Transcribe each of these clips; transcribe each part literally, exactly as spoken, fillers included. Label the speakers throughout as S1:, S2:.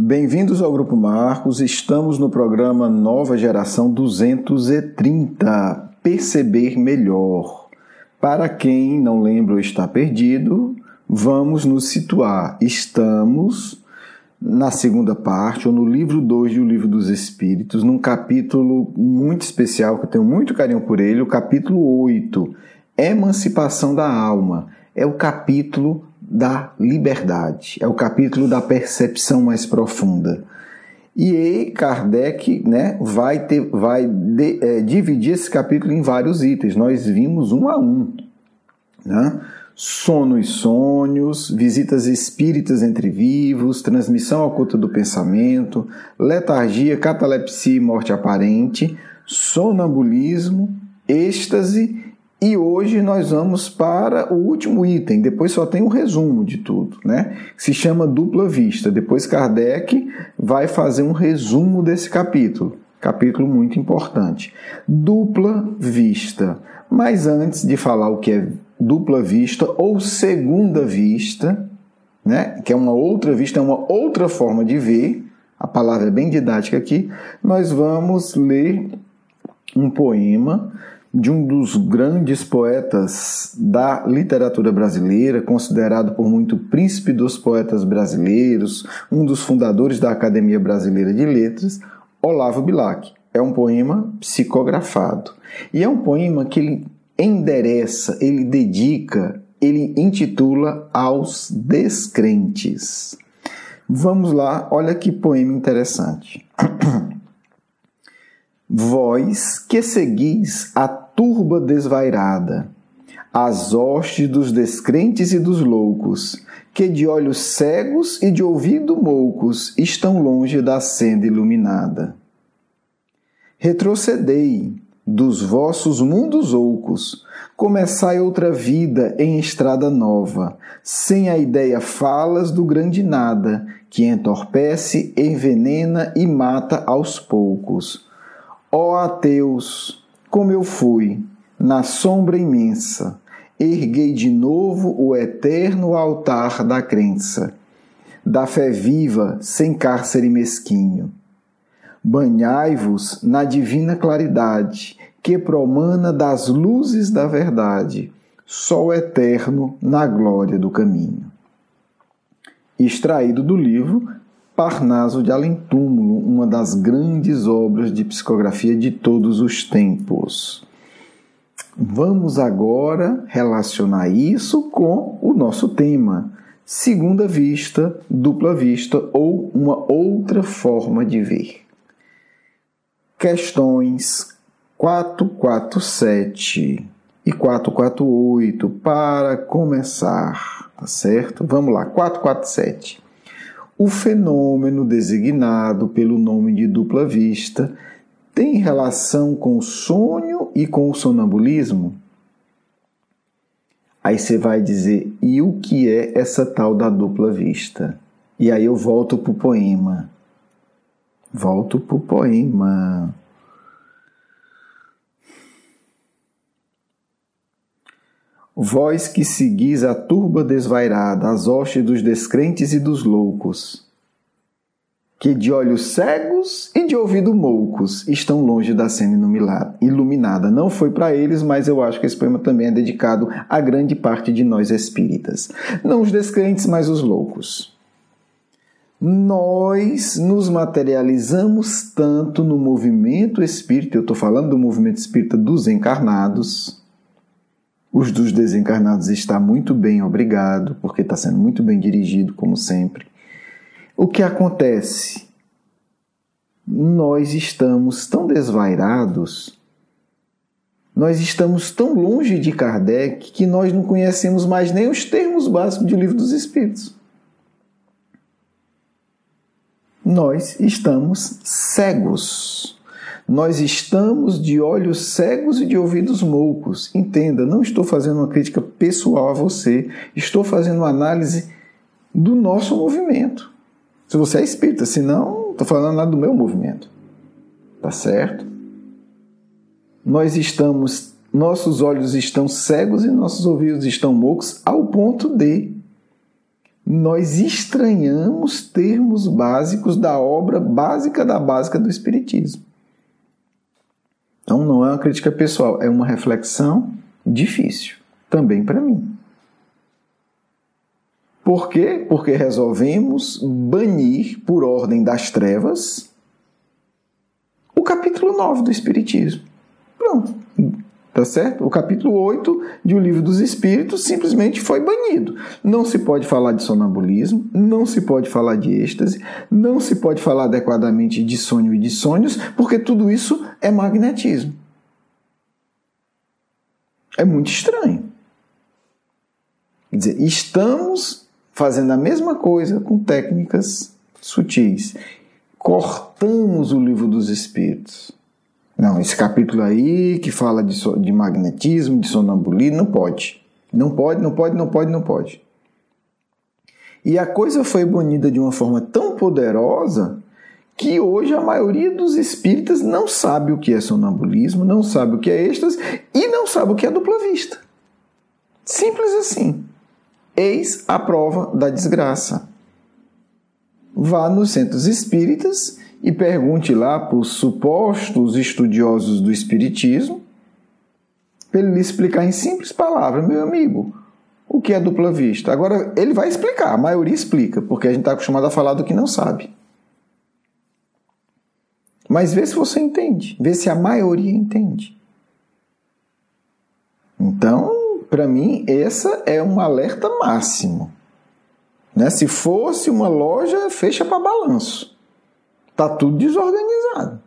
S1: Bem-vindos ao Grupo Marcos, estamos no programa Nova Geração duzentos e trinta, Perceber Melhor. Para quem não lembra ou está perdido, vamos nos situar. Estamos na segunda parte, ou no livro dois do Livro dos Espíritos, num capítulo muito especial, que eu tenho muito carinho por ele, o capítulo oito, Emancipação da Alma. É o capítulo da liberdade, é o capítulo da percepção mais profunda. E aí Kardec, né, vai, ter, vai de, é, dividir esse capítulo em vários itens. Nós vimos um a um. Né? Sono e sonhos, visitas espíritas entre vivos, transmissão oculta do pensamento, letargia, catalepsia e morte aparente, sonambulismo, êxtase. E hoje nós vamos para o último item, depois só tem um resumo de tudo, né? Se chama dupla vista. Depois Kardec vai fazer um resumo desse capítulo, capítulo muito importante. Dupla vista. Mas antes de falar o que é dupla vista ou segunda vista, né? Que é uma outra vista, é uma outra forma de ver, a palavra é bem didática aqui, nós vamos ler um poema de um dos grandes poetas da literatura brasileira, considerado por muito príncipe dos poetas brasileiros, um dos fundadores da Academia Brasileira de Letras, Olavo Bilac. É um poema psicografado. E é um poema que ele endereça, ele dedica, ele intitula aos descrentes. Vamos lá, olha que poema interessante. Vós que seguis a turba desvairada, as hostes dos descrentes e dos loucos, que de olhos cegos e de ouvido moucos estão longe da senda iluminada. Retrocedei dos vossos mundos oucos, começai outra vida em estrada nova, sem a ideia falas do grande nada, que entorpece, envenena e mata aos poucos. Ó ateus, como eu fui, na sombra imensa, erguei de novo o eterno altar da crença, da fé viva, sem cárcere mesquinho. Banhai-vos na divina claridade, que promana das luzes da verdade, sol eterno na glória do caminho. Extraído do livro Parnaso de Além-Túmulo, uma das grandes obras de psicografia de todos os tempos. Vamos agora relacionar isso com o nosso tema, segunda vista, dupla vista ou uma outra forma de ver. Questões quatrocentos e quarenta e sete e quatrocentos e quarenta e oito para começar, tá certo? Vamos lá, quatrocentos e quarenta e sete. O fenômeno designado pelo nome de dupla vista tem relação com o sonho e com o sonambulismo? Aí você vai dizer, e o que é essa tal da dupla vista? E aí eu volto para o poema. Volto para o poema. Vós que seguis a turba desvairada, as hostes dos descrentes e dos loucos, que de olhos cegos e de ouvido moucos estão longe da cena iluminada. Não foi para eles, mas eu acho que esse poema também é dedicado a grande parte de nós espíritas. Não os descrentes, mas os loucos. Nós nos materializamos tanto no movimento espírita, eu estou falando do movimento espírita dos encarnados. Os dos desencarnados está muito bem, obrigado, porque está sendo muito bem dirigido, como sempre. O que acontece? Nós estamos tão desvairados, nós estamos tão longe de Kardec, que nós não conhecemos mais nem os termos básicos do Livro dos Espíritos. Nós estamos cegos. Nós estamos de olhos cegos e de ouvidos moucos. Entenda, não estou fazendo uma crítica pessoal a você, estou fazendo uma análise do nosso movimento. Se você é espírita, senão, não estou falando nada do meu movimento. Tá certo? Nós estamos, nossos olhos estão cegos e nossos ouvidos estão moucos ao ponto de nós estranhamos termos básicos da obra básica da básica do Espiritismo. Então não é uma crítica pessoal, é uma reflexão difícil, também para mim. Por quê? Porque resolvemos banir, por ordem das trevas, o capítulo nove do Espiritismo. Pronto. Tá certo? O capítulo oito de O Livro dos Espíritos simplesmente foi banido. Não se pode falar de sonambulismo, não se pode falar de êxtase, não se pode falar adequadamente de sonho e de sonhos, porque tudo isso é magnetismo. É muito estranho. Quer dizer, estamos fazendo a mesma coisa com técnicas sutis. Cortamos o Livro dos Espíritos. Não, esse capítulo aí que fala de, so, de magnetismo, de sonambulismo, não pode. Não pode, não pode, não pode, não pode. E a coisa foi banida de uma forma tão poderosa que hoje a maioria dos espíritas não sabe o que é sonambulismo, não sabe o que é êxtase e não sabe o que é dupla vista. Simples assim. Eis a prova da desgraça. Vá nos centros espíritas e pergunte lá para os supostos estudiosos do Espiritismo, para ele lhe explicar em simples palavras, meu amigo, o que é dupla vista. Agora, ele vai explicar, a maioria explica, porque a gente está acostumado a falar do que não sabe. Mas vê se você entende, vê se a maioria entende. Então, para mim, essa é um alerta máximo. Né? Se fosse uma loja, fecha para balanço. Está tudo desorganizado.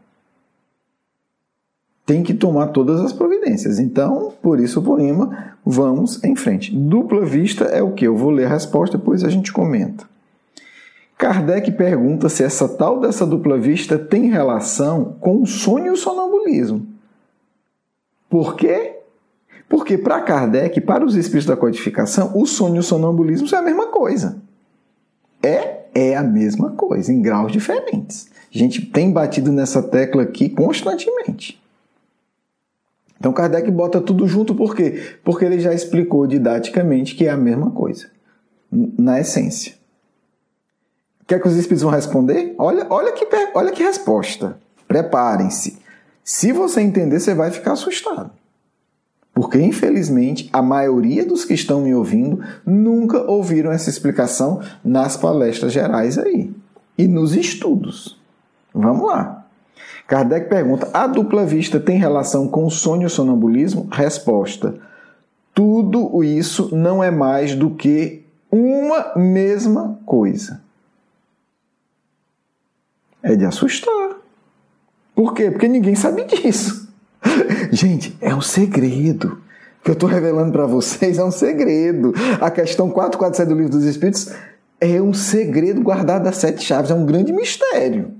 S1: Tem que tomar todas as providências. Então, por isso o poema, vamos em frente. Dupla vista é o quê? Eu vou ler a resposta, depois a gente comenta. Kardec pergunta se essa tal dessa dupla vista tem relação com o sonho e o sonambulismo. Por quê? Porque para Kardec, para os espíritos da codificação, o sonho e o sonambulismo são a mesma coisa. É, é a mesma coisa, em graus diferentes. A gente tem batido nessa tecla aqui constantemente. Então Kardec bota tudo junto por quê? Porque ele já explicou didaticamente que é a mesma coisa, na essência. Quer que os espíritos vão responder? Olha, olha, que, olha que resposta. Preparem-se. Se você entender, você vai ficar assustado. Porque, infelizmente, a maioria dos que estão me ouvindo nunca ouviram essa explicação nas palestras gerais aí. E nos estudos. Vamos lá. Kardec pergunta, a dupla vista tem relação com o sonho e o sonambulismo? Resposta, tudo isso não é mais do que uma mesma coisa. É de assustar. Por quê? Porque ninguém sabe disso. Gente, é um segredo. O que eu estou revelando para vocês é um segredo. A questão quatrocentos e quarenta e sete do Livro dos Espíritos é um segredo guardado das sete chaves. É um grande mistério.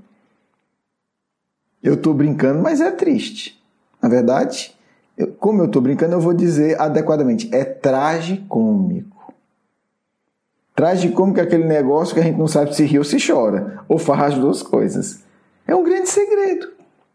S1: Eu estou brincando, mas é triste. Na verdade, eu, como eu estou brincando, eu vou dizer adequadamente. É tragicômico. Tragicômico é aquele negócio que a gente não sabe se ri ou se chora. Ou faz as duas coisas. É um grande segredo.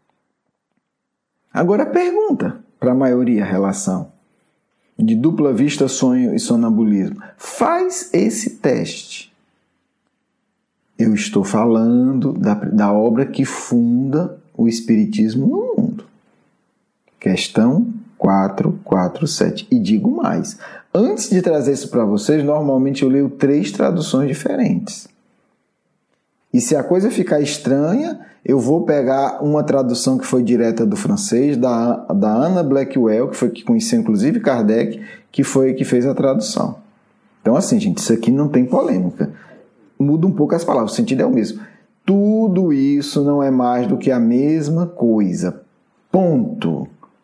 S1: Agora pergunta para a maioria a relação de dupla vista, sonho e sonambulismo. Faz esse teste. Eu estou falando da, da obra que funda o Espiritismo no mundo. Questão quatrocentos e quarenta e sete. E digo mais. Antes de trazer isso para vocês, normalmente eu leio três traduções diferentes. E se a coisa ficar estranha, eu vou pegar uma tradução que foi direta do francês, da, da Anna Blackwell, que foi que conheceu inclusive Kardec, que foi que fez a tradução. Então assim, gente, isso aqui não tem polêmica. Muda um pouco as palavras, o sentido é o mesmo. Tudo isso não é mais do que a mesma coisa. Ponto.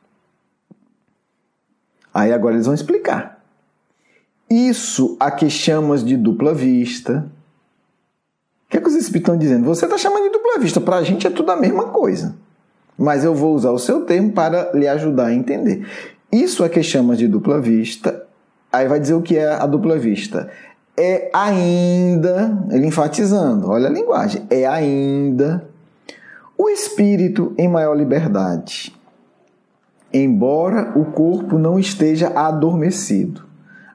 S1: Aí agora eles vão explicar. Isso a que chamas de dupla vista. O que é que os espíritos estão dizendo? Você está chamando de dupla vista. Para a gente é tudo a mesma coisa. Mas eu vou usar o seu termo para lhe ajudar a entender. Isso a que chamas de dupla vista. Aí vai dizer o que é a dupla vista. É ainda, ele enfatizando, olha a linguagem, é ainda o espírito em maior liberdade, embora o corpo não esteja adormecido,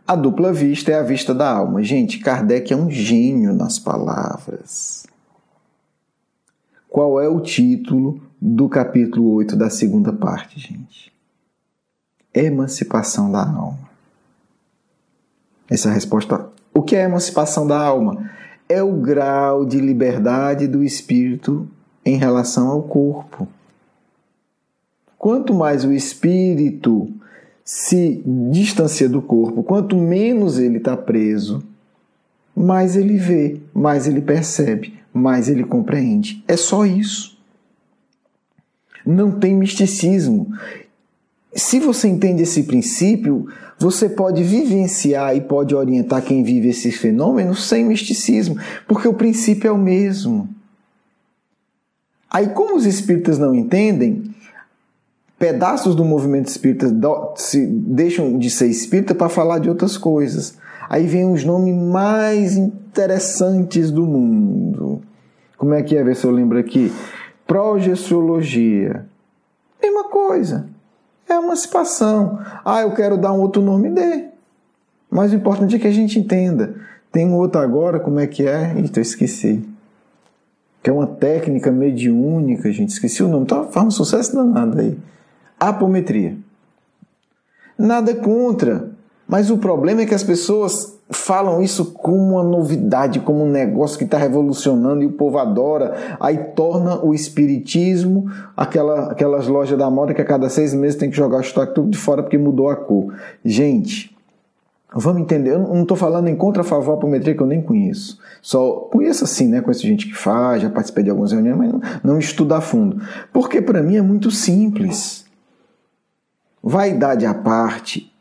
S1: A dupla vista é a vista da alma. Gente, Kardec é um gênio nas palavras. Qual é o título do capítulo oito da segunda parte, gente? Emancipação da alma. Essa é a resposta. O que é a emancipação da alma? É o grau de liberdade do espírito em relação ao corpo. Quanto mais o espírito se distancia do corpo, quanto menos ele está preso, mais ele vê, mais ele percebe, mais ele compreende. É só isso. Não tem misticismo. Se você entende esse princípio, você pode vivenciar e pode orientar quem vive esses fenômenos sem misticismo, porque o princípio é o mesmo. Aí, como os espíritas não entendem, pedaços do movimento espírita se deixam de ser espírita para falar de outras coisas. Aí vem os nomes mais interessantes do mundo. Como é que é? Ver se eu lembro aqui. Projeciologia. Mesma coisa. É emancipação. Ah, eu quero dar um outro nome, dê. Mas o importante é que a gente entenda. Tem um outro agora, como é que é? Eita, eu esqueci. Que é uma técnica mediúnica, gente. Esqueci o nome. Tá, faz um sucesso danado aí. Apometria. Nada contra, mas o problema é que as pessoas falam isso como uma novidade, como um negócio que está revolucionando e o povo adora, aí torna o espiritismo aquela, aquelas lojas da moda que a cada seis meses tem que jogar o estoque tudo de fora porque mudou a cor. Gente, vamos entender, eu não estou falando em contra a favor a apometria que eu nem conheço, só conheço assim, né, conheço gente que faz, já participei de algumas reuniões, mas não, não estudo a fundo, porque para mim é muito simples. Vaidade à parte,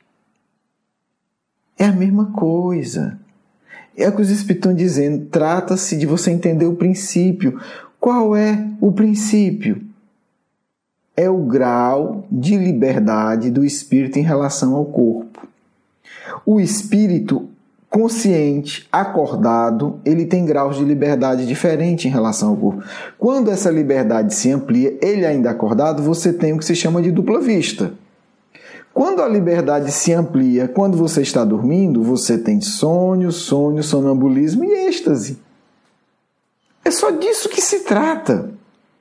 S1: é a mesma coisa. É o que os Espíritos estão dizendo. Trata-se de você entender o princípio. Qual é o princípio? É o grau de liberdade do Espírito em relação ao corpo. O Espírito consciente, acordado, ele tem graus de liberdade diferentes em relação ao corpo. Quando essa liberdade se amplia, ele ainda acordado, você tem o que se chama de dupla vista. Quando a liberdade se amplia, quando você está dormindo, você tem sonho, sonho, sonambulismo e êxtase. É só disso que se trata.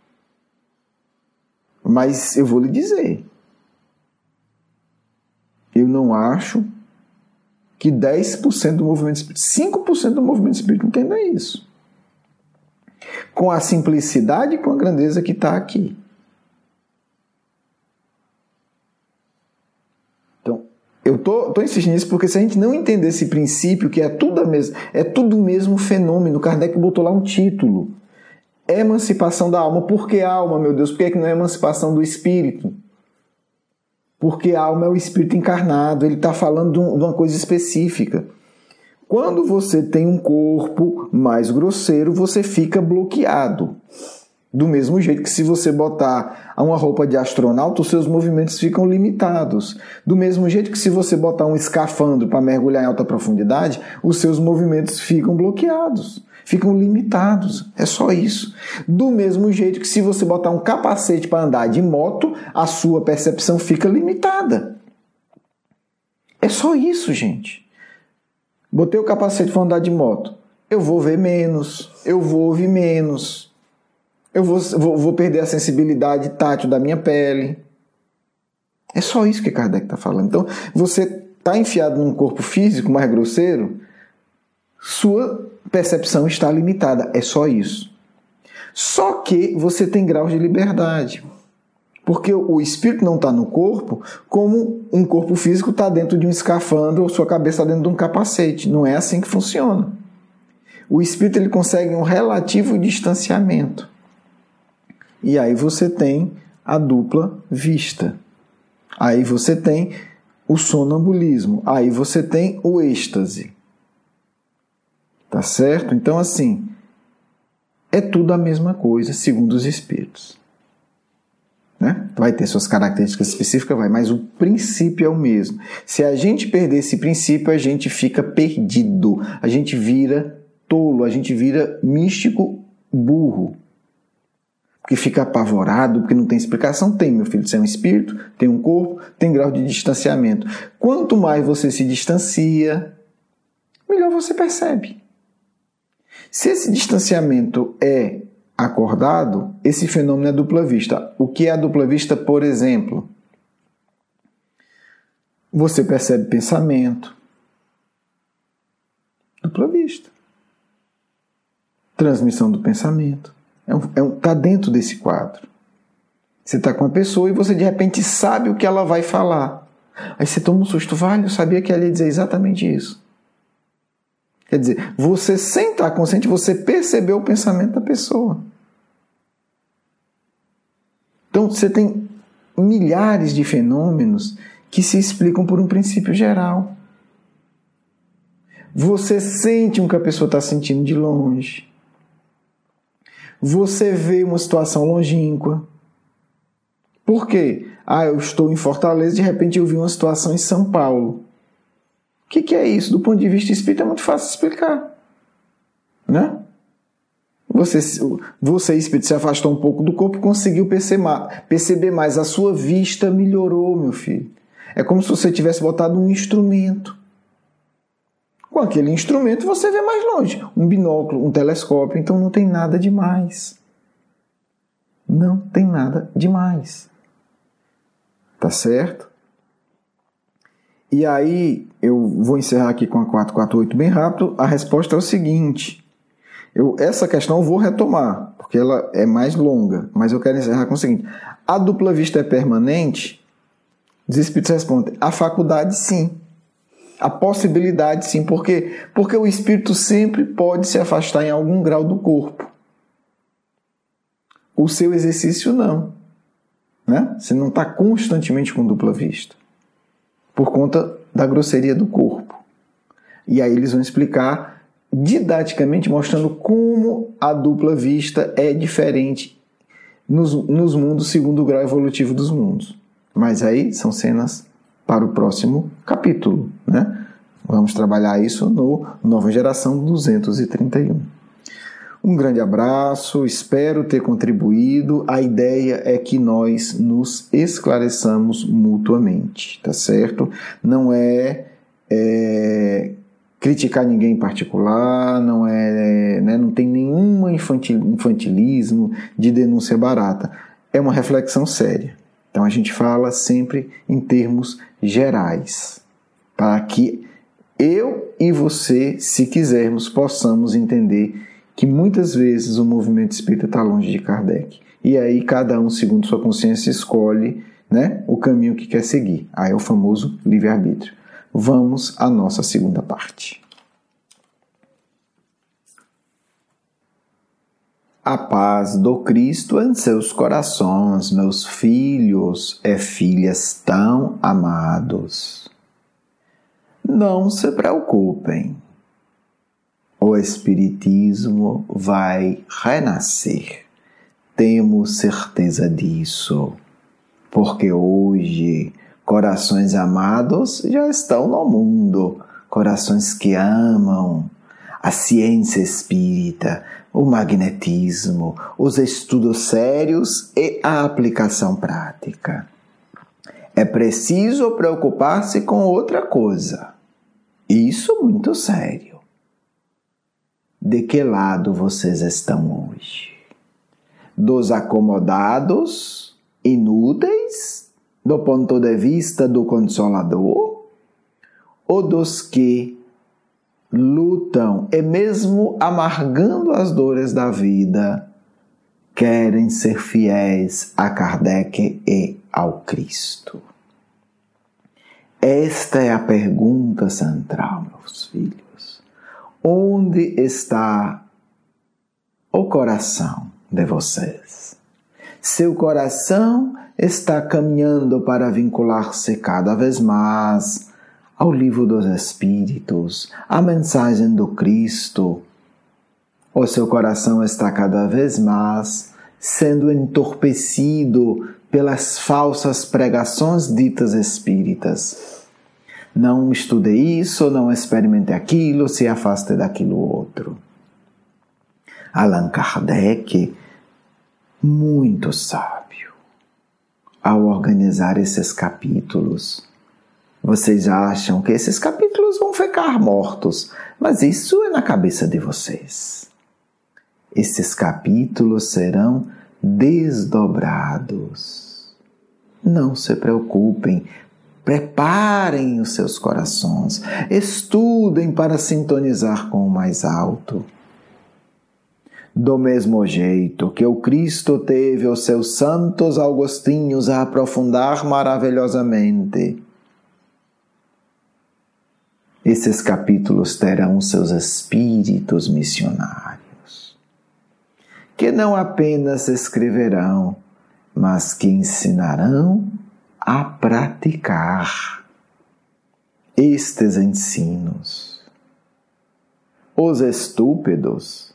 S1: Mas eu vou lhe dizer, eu não acho que dez por cento do movimento espírita, cinco por cento do movimento espírita entenda isso. Com a simplicidade e com a grandeza que está aqui. Eu tô, tô insistindo nisso porque se a gente não entender esse princípio, que é tudo, a mes- é tudo o mesmo fenômeno, Kardec botou lá um título. Emancipação da alma. Por que alma, meu Deus? Por que, é que não é emancipação do espírito? Porque a alma é o espírito encarnado, ele está falando de, um, de uma coisa específica. Quando você tem um corpo mais grosseiro, você fica bloqueado. Do mesmo jeito que se você botar uma roupa de astronauta, os seus movimentos ficam limitados. Do mesmo jeito que se você botar um escafandro para mergulhar em alta profundidade, os seus movimentos ficam bloqueados, ficam limitados. É só isso. Do mesmo jeito que se você botar um capacete para andar de moto, a sua percepção fica limitada. É só isso, gente. Botei o capacete para andar de moto. Eu vou ver menos, eu vou ouvir menos. Eu vou, vou, vou perder a sensibilidade tátil da minha pele. É só isso que Kardec está falando. Então, você está enfiado num corpo físico mais grosseiro, sua percepção está limitada. É só isso. Só que você tem graus de liberdade. Porque o espírito não está no corpo como um corpo físico está dentro de um escafandro ou sua cabeça está dentro de um capacete. Não é assim que funciona. O espírito ele consegue um relativo distanciamento. E aí você tem a dupla vista. Aí você tem o sonambulismo. Aí você tem o êxtase. Tá certo? Então, assim, é tudo a mesma coisa, segundo os espíritos. Né? Vai ter suas características específicas, vai, mas o princípio é o mesmo. Se a gente perder esse princípio, a gente fica perdido. A gente vira tolo, a gente vira místico burro. porque fica apavorado, porque não tem explicação. Tem, meu filho, você é um espírito, tem um corpo, tem grau de distanciamento. Quanto mais você se distancia, melhor você percebe. Se esse distanciamento é acordado, esse fenômeno é dupla vista. O que é a dupla vista, por exemplo? Você percebe pensamento. Dupla vista. Transmissão do pensamento. Está é um, é um, tá dentro desse quadro. Você está com uma pessoa e você de repente sabe o que ela vai falar. Aí você toma um susto. Vale, eu sabia que ela ia dizer exatamente isso. Quer dizer, você sem estar consciente, você percebeu o pensamento da pessoa. Então você tem milhares de fenômenos que se explicam por um princípio geral. Você sente o que a pessoa está sentindo de longe. Você vê uma situação longínqua. Por quê? Ah, eu estou em Fortaleza, de repente eu vi uma situação em São Paulo. O que, que é isso? Do ponto de vista espírita é muito fácil de explicar. Né? Você, você, espírito, se afastou um pouco do corpo, conseguiu perceber mais. A sua vista melhorou, meu filho. É como se você tivesse botado um instrumento. Com aquele instrumento você vê mais longe. Um binóculo, um telescópio. Então não tem nada demais. Não tem nada demais. Tá certo? E aí, eu vou encerrar aqui com a quatrocentos e quarenta e oito bem rápido. A resposta é o seguinte. Eu, essa questão eu vou retomar, porque ela é mais longa. Mas eu quero encerrar com o seguinte. A dupla vista é permanente? Os espíritos respondem. A faculdade, sim. A possibilidade, sim. Por quê? Porque o espírito sempre pode se afastar em algum grau do corpo. O seu exercício, não. Né? Você não está constantemente com dupla vista. Por conta da grosseria do corpo. E aí eles vão explicar didaticamente, mostrando como a dupla vista é diferente nos, nos mundos segundo o grau evolutivo dos mundos. Mas aí são cenas para o próximo capítulo, né? Vamos trabalhar isso no Nova Geração duzentos e trinta e um. Um grande abraço, espero ter contribuído. A ideia é que nós nos esclareçamos mutuamente, tá certo? Não é, é criticar ninguém em particular, não é, né, não tem nenhum infantil, infantilismo de denúncia barata. É uma reflexão séria. Então a gente fala sempre em termos gerais, para que eu e você, se quisermos, possamos entender que muitas vezes o movimento espírita está longe de Kardec. E aí cada um, segundo sua consciência, escolhe, né, o caminho que quer seguir. Aí é o famoso livre-arbítrio. Vamos à nossa segunda parte. A paz do Cristo em seus corações, meus filhos e filhas tão amados. Não se preocupem. O Espiritismo vai renascer. Temos certeza disso. Porque hoje, corações amados já estão no mundo. Corações que amam a ciência espírita, o magnetismo, os estudos sérios e a aplicação prática. É preciso preocupar-se com outra coisa. Isso muito sério. De que lado vocês estão hoje? Dos acomodados, inúteis, do ponto de vista do Consolador? Ou dos que lutam e mesmo amargando as dores da vida, querem ser fiéis a Kardec e ao Cristo? Esta é a pergunta central, meus filhos. Onde está o coração de vocês? Seu coração está caminhando para vincular-se cada vez mais ao livro dos Espíritos, à mensagem do Cristo. O seu coração está cada vez mais sendo entorpecido pelas falsas pregações ditas espíritas. Não estude isso, não experimente aquilo, se afaste daquilo outro. Allan Kardec muito sábio ao organizar esses capítulos. Vocês acham que esses capítulos vão ficar mortos, mas isso é na cabeça de vocês. Esses capítulos serão desdobrados. Não se preocupem, preparem os seus corações, estudem para sintonizar com o mais alto. Do mesmo jeito que o Cristo teve os seus santos Augustinhos a aprofundar maravilhosamente, esses capítulos terão seus espíritos missionários, que não apenas escreverão, mas que ensinarão a praticar estes ensinos. Os estúpidos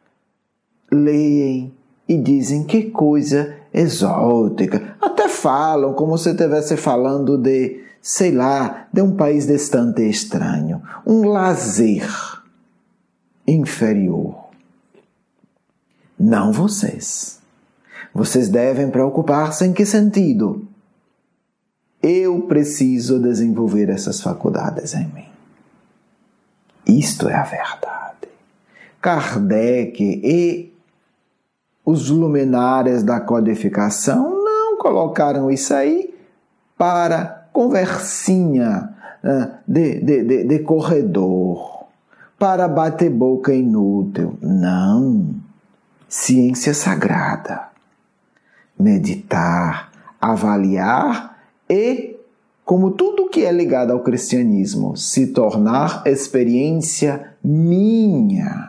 S1: leem e dizem que coisa exótica. Até falam como se estivesse falando de, sei lá, de um país distante e estranho. Um lazer inferior. Não vocês. Vocês devem preocupar-se em que sentido? Eu preciso desenvolver essas faculdades em mim. Isto é a verdade. Kardec e os luminares da codificação não colocaram isso aí para conversinha de, de, de, de corredor, para bate-boca inútil. Não. Ciência sagrada. Meditar, avaliar e, como tudo que é ligado ao cristianismo, se tornar experiência minha.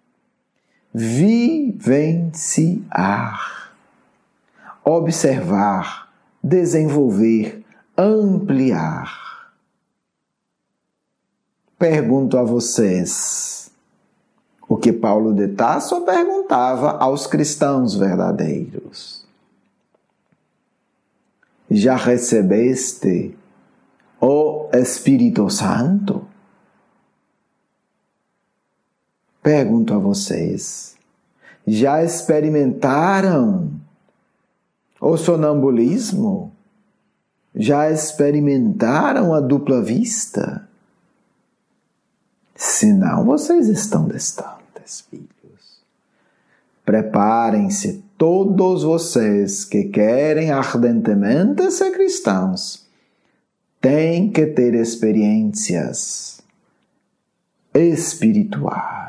S1: Vivenciar, observar, desenvolver, ampliar. Pergunto a vocês, o que Paulo de Tarso perguntava aos cristãos verdadeiros. Já recebeste o Espírito Santo? Pergunto a vocês, já experimentaram o sonambulismo? Já experimentaram a dupla vista? Se não, vocês estão distantes, filhos. Preparem-se, todos vocês que querem ardentemente ser cristãos. Têm que ter experiências espirituais.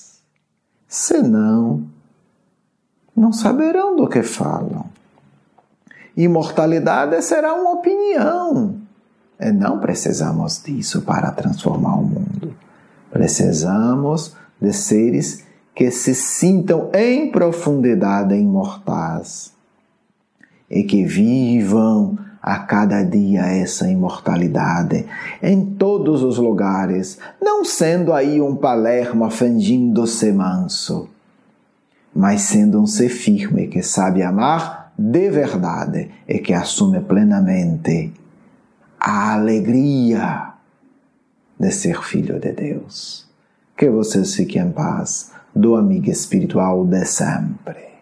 S1: Senão, não saberão do que falam. Imortalidade será uma opinião. E não precisamos disso para transformar o mundo. Precisamos de seres que se sintam em profundidade imortais e que vivam a cada dia essa imortalidade em todos os lugares, não sendo aí um Palermo fingindo-se manso, mas sendo um ser firme que sabe amar de verdade e que assume plenamente a alegria de ser filho de Deus. Que vocês fiquem em paz, do amigo espiritual de sempre.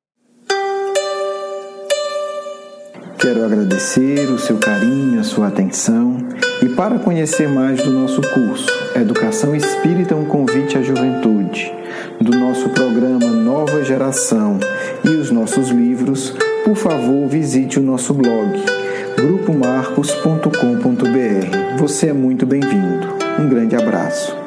S1: Quero agradecer o seu carinho, a sua atenção e para conhecer mais do nosso curso Educação Espírita, um convite à juventude, do nosso programa Nova Geração e os nossos livros, por favor visite o nosso blog grupo marcos ponto com ponto b r. Você é muito bem-vindo. Um grande abraço.